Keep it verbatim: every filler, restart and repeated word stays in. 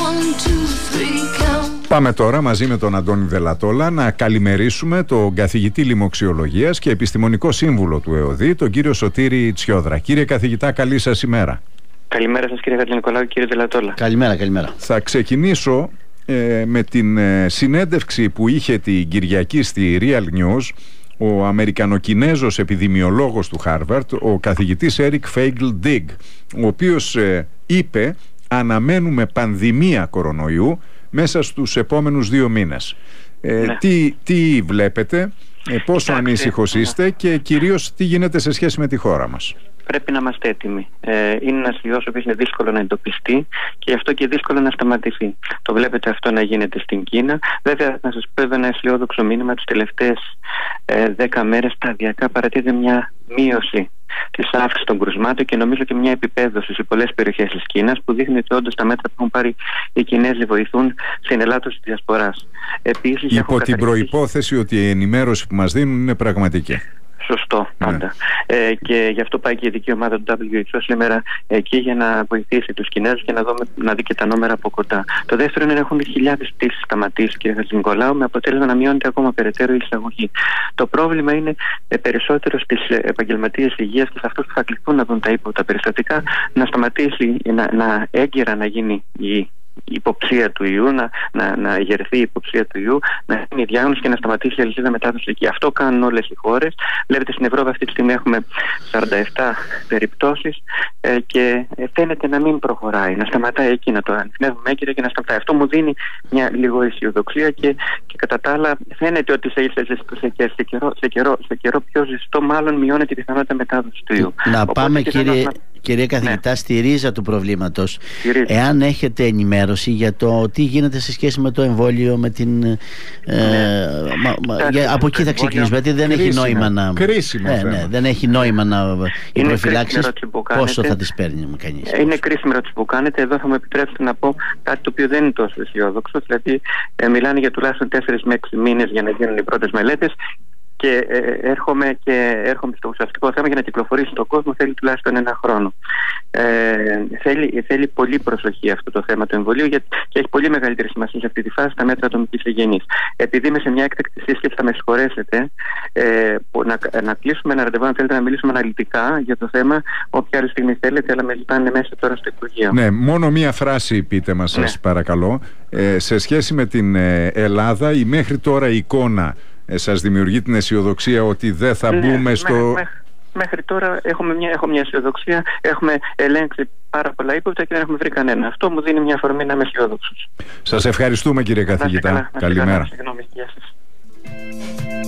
Πάμε τώρα μαζί με τον Αντώνη Δελατόλα να καλημερίσουμε τον καθηγητή λοιμοξιολογίας και επιστημονικό σύμβουλο του ΕΟΔΗ, τον κύριο Σωτήρη Τσιόδρα. Κύριε καθηγητά, καλή σας ημέρα. Καλημέρα σας κύριε Χατζηνικολάου και κύριε Δελατόλα. Καλημέρα, καλημέρα. Θα ξεκινήσω ε, με την ε, συνέντευξη που είχε την Κυριακή στη Real News ο Αμερικανοκινέζος επιδημιολόγος του Χάρβαρντ, ο καθηγητής Eric Feigl-Digg, ο οποίος ε, είπε «Αναμένουμε πανδημία κορονοϊού μέσα στους επόμενους δύο μήνες». Ε, ναι. τι, τι βλέπετε, ε, πόσο ανήσυχος είστε ναι. και κυρίως τι γίνεται σε σχέση με τη χώρα μας? Πρέπει να είμαστε έτοιμοι. Ε, είναι ένας ιός ο οποίος είναι δύσκολο να εντοπιστεί και γι' αυτό και δύσκολο να σταματηθεί. Το βλέπετε αυτό να γίνεται στην Κίνα. Βέβαια, να σας πω εδώ ένα αισιόδοξο μήνυμα. Τις τελευταίες ε, δέκα μέρες σταδιακά παρατηρείται μια μείωση της αύξησης των κρουσμάτων και νομίζω και μια επιπέδωση σε πολλές περιοχές της Κίνας που δείχνει ότι όντως τα μέτρα που έχουν πάρει οι Κινέζοι βοηθούν στην ελάττωση της διασποράς. Επίσης, υπό την καταρχήσει... προϋπόθεση ότι η ενημέρωση που μας δίνουν είναι πραγματική. Σωστό, πάντα. Ναι. Ε, και γι' αυτό πάει και η ειδική ομάδα του ντάμπλιου έιτς ο σήμερα εκεί για να βοηθήσει τους Κινέζους και να, δούμε, να δει και τα νούμερα από κοντά. Το δεύτερο είναι να έχουν χιλιάδες πτήσεις σταματήσει, κύριε Χατζηνικολάου, με αποτέλεσμα να μειώνεται ακόμα περαιτέρω η εισαγωγή. Το πρόβλημα είναι ε, περισσότερο στις επαγγελματίες υγείας και σε αυτούς που θα κληθούν να δουν τα ύποπτα περιστατικά να σταματήσει, να, να έγκαιρα να γίνει η η υποψία του ιού, να, να, να γερθεί η υποψία του ιού, να γίνει η διάγνωση και να σταματήσει η αλυσίδα μετάδοση εκεί. Αυτό κάνουν όλες οι χώρες. Βλέπετε στην Ευρώπη αυτή τη στιγμή έχουμε σαράντα επτά περιπτώσεις ε, και φαίνεται να μην προχωράει, να σταματάει εκεί, να το ανοιχνεύουμε έγκυρα και να σταματάει. Αυτό μου δίνει μια λίγο αισιοδοξία και, και κατά τα άλλα φαίνεται ότι σε, σε, σε, σε, σε, καιρό, σε, καιρό, σε καιρό πιο ζεστό μάλλον μειώνεται η πιθανότητα μετάδοση του ιού. Να Οπότε πάμε κύριε... Να... Κύριε καθηγητά, ναι. στη ρίζα του προβλήματος, ρίζα. εάν έχετε ενημέρωση για το τι γίνεται σε σχέση με το εμβόλιο, με την, ναι. ε, μα, μα, για, από εκεί θα ξεκινήσουμε, γιατί δεν κρίσιμο. έχει νόημα να... Κρίσιμο ναι, ναι, δεν έχει νόημα να... Οι προφυλάξεις, πόσο θα τις παίρνει κανείς? Είναι κρίσιμη ερώτηση που κάνετε. Εδώ θα μου επιτρέψετε να πω κάτι το οποίο δεν είναι τόσο αισιόδοξο. Δηλαδή, ε, μιλάνε για τουλάχιστον τέσσερις με έξι μήνες για να γίνουν οι πρώτες μελέτες. Και ε, έρχομαι, και έρχομαι στο ουσιαστικό θέμα. Για να κυκλοφορήσει στον κόσμο θέλει τουλάχιστον ένα χρόνο. Ε, θέλει, θέλει πολύ προσοχή αυτό το θέμα του εμβολίου γιατί, και έχει πολύ μεγαλύτερη σημασία σε αυτή τη φάση τα μέτρα ατομικής υγιεινής. Επειδή είμαι σε μια έκτακτη σύσκεψη, θα με συγχωρέσετε ε, που, να, να κλείσουμε ένα ραντεβού αν θέλετε να μιλήσουμε αναλυτικά για το θέμα όποια άλλη στιγμή θέλετε, αλλά με ζητάνε μέσα τώρα στο Υπουργείο. Ναι, μόνο μία φράση πείτε μας, σας ναι. παρακαλώ. Ε, σε σχέση με την ε, Ελλάδα, η μέχρι τώρα εικόνα Ε, σας δημιουργεί την αισιοδοξία ότι δεν θα ναι, μπούμε στο... Μέχρι, μέχρι, μέχρι τώρα έχουμε μια, έχω μια αισιοδοξία, έχουμε ελέγξει πάρα πολλά ύποπτα και δεν έχουμε βρει κανένα. Αυτό μου δίνει μια αφορμή να είμαι αισιόδοξος. Σας ευχαριστούμε κύριε καθηγητά. Καλημέρα.